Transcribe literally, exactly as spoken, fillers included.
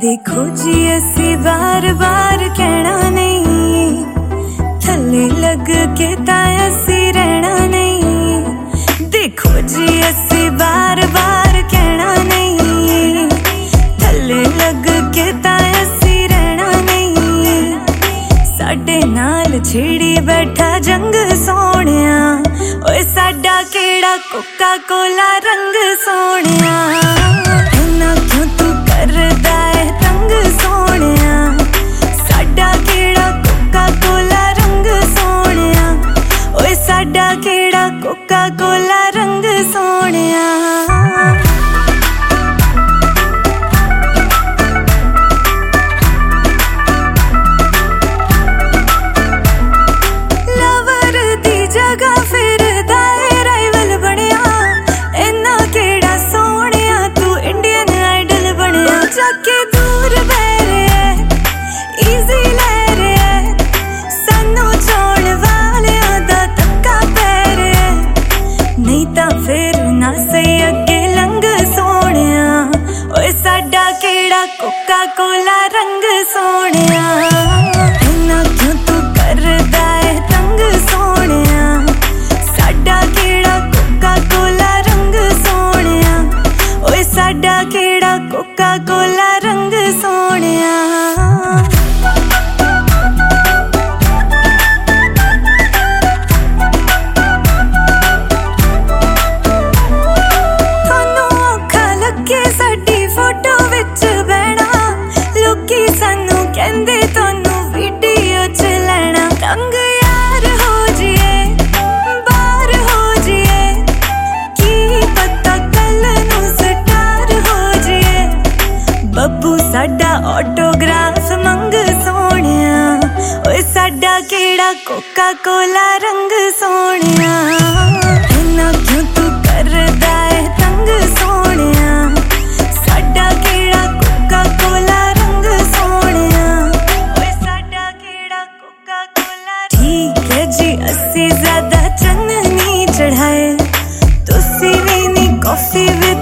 देखो जी असी बार बार कहना नहीं, थले लग के तां असी रहना नहीं। देखो जी असी बार बार कहना नहीं, थले लग के तां असी रहना नहीं। साडे नाल छेड़ी बैठा जंग सोहणिया, ओए साडा केड़ा कोका कोला रंग सोहणिया। इन्ना क्यों तू करदा है तंग सोहणिया, साडा केड़ा कोका कोला रंग सोहणिया। ओए साडा केड़ा कोका कोला रंग सोहणिया। कोका कोला रंग सोहणिया, इन्ना क्यों तू करदा है तंग सोहणिया। साडा केड़ा कोका कोला रंग सोहणिया, ओए साडा केड़ा कोका कोला रंग सोहणिया। साडा ऑटोग्राफ मंग सोहणिया, ओए साडा केड़ा कोका कोला रंग सोहणिया। इन्ना क्यों तू करदा है तंग सोहणिया, साडा केड़ा कोका कोला रंग सोहणिया। ओए साडा केड़ा कोका कोला। ठीक है जी असी ज्यादा चन्न नहीं चढ़ाए, तुसी भी नी कॉफी